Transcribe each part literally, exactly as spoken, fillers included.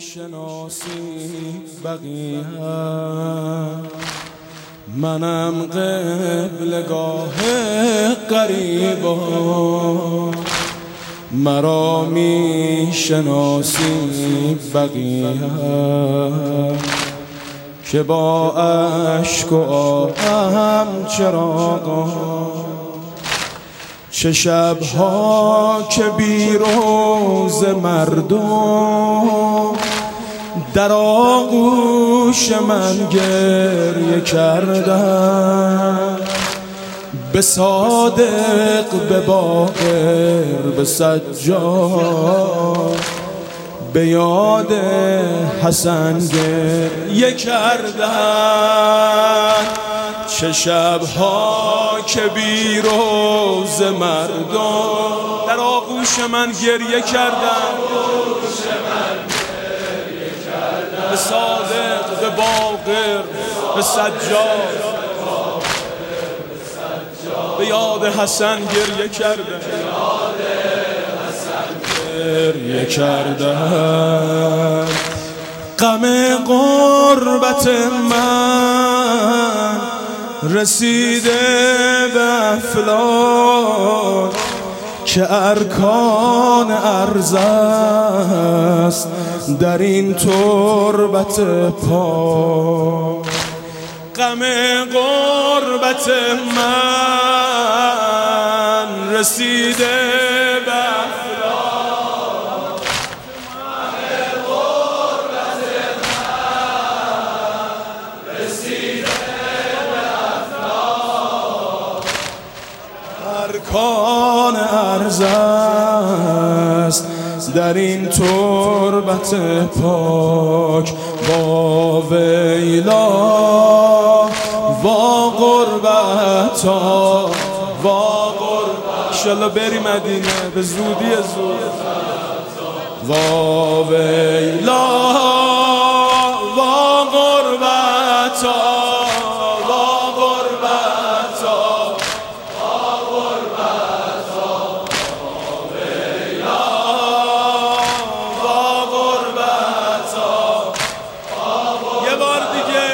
میشناسی بقیه منم قبلگاه غریبا مرا میشناسی بقیه که با اشک و آهم چراغا چه شبها که بی روز مردم در آغوش من گریه کردن به صادق به باقر به سجاد به یاد حسن گریه کردن چه شبها که بی روز مردم در آغوش من گریه کردن به صادق به باقر به سجاد به یاد حسن گریه کردن گریه کردن غم غربت من رسیده به افلاک که ارکان عرض است در این تربت پاک غم غربت من رسیده به افلاک غم غربت من رسیده به افلاک ارکان عرض است در این تربت پاک با ویلا وا غربتا وا غربتا انشالله بری مدینه به زودی زود وا ویلا وا غربتا وا غربتا وا غربتا وا ویلا وا غربتا یه بار دیگه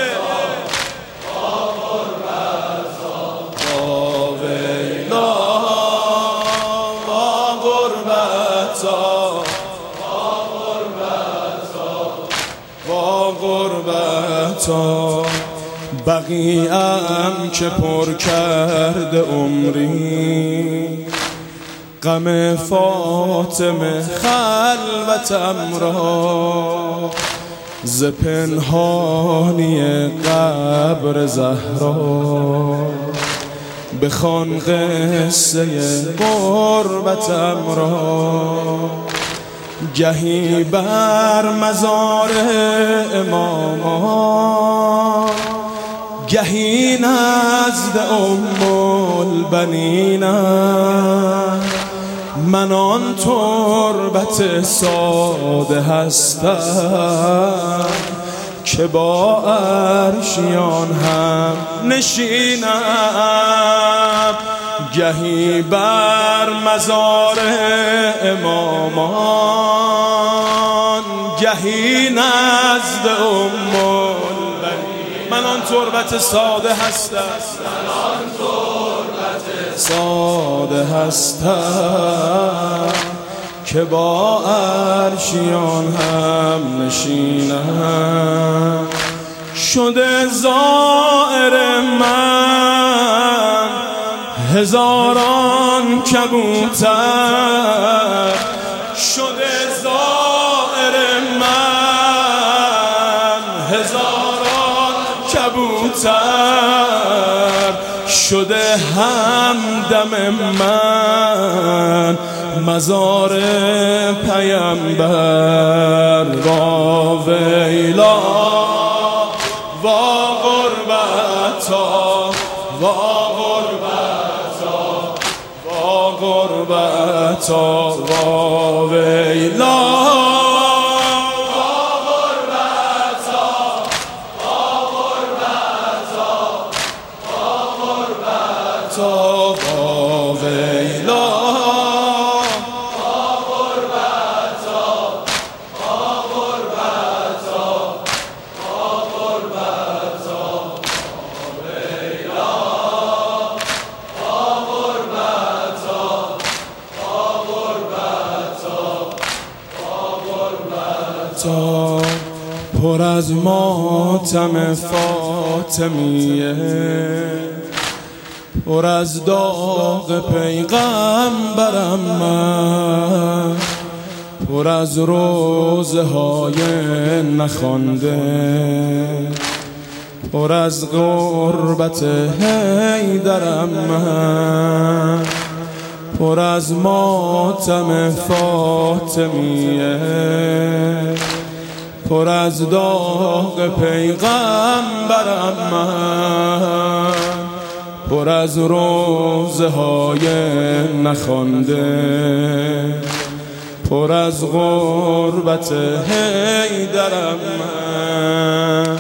بقیه‌ام که پر کرده عمری غم فاطمه خلوتم را ز پنهانی قبر زهرا بخوان قصه غربتم را گهی بر مزار امامان گهی نزد ام البنین من آن تربت ساده هستم که با عرشیان هم نشینم گهی بر مزار امامان گهی نزد ام البنین من آن تربت ساده هستم من آن تربت ساده هستم که با عرشیان هم نشینم شده زائر من هزاران کبوتر شده زائر من هزاران کبوتر شده همدم من مزار پیامبر وا ویلا وا غربتا وا غربتا وا غربتا وا ویلا تا پر از ماتم فاطمیه، پر از داغ پیغمبرم من، پر از روزه های نخوانده، پر از غربت حیدرم من، پر از ماتم فاطمیه، پر از داغ پیغمبرم من، پر از روزه های نخوانده، پر از غربت حیدرم من.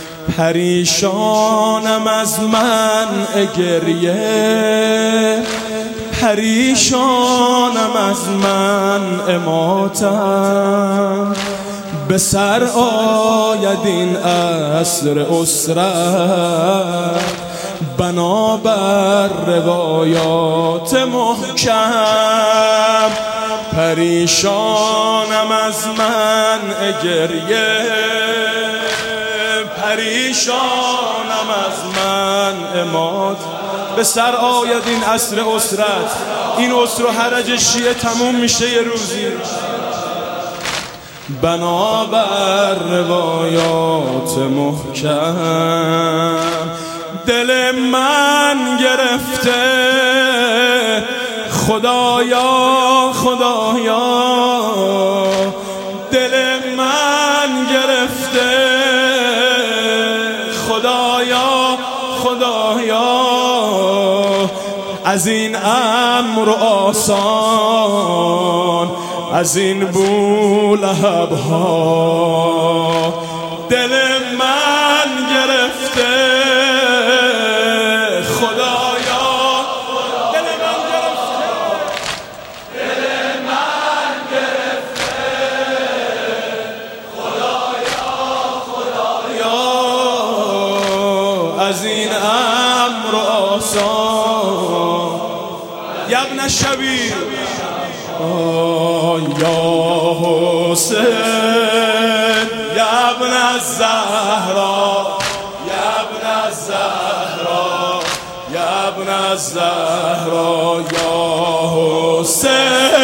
پریشانم از منع گریه، پریشانم از منع ماتم، به سر آید این عصر اسرت بنابر روایات محکم. پریشانم از منع گریه، پریشانم از منع مات، به سر آید این عصر اسرت، این عسر و حرج شیعه تموم میشه یه روزی بنابر روایات محکم. دل من گرفته خدایا خدایا، دل من گرفته خدایا خدایا، از این امر آسان، از این بولهب ها، دل من گرفته خدایا، دل من گرفته، دل من گرفته خدایا خدایا، از این امر آسان. یا ابن الشبیر یا حسین یا ابن الزهرا، یا ابن الزهرا، یا ابن الزهرا، یا حسین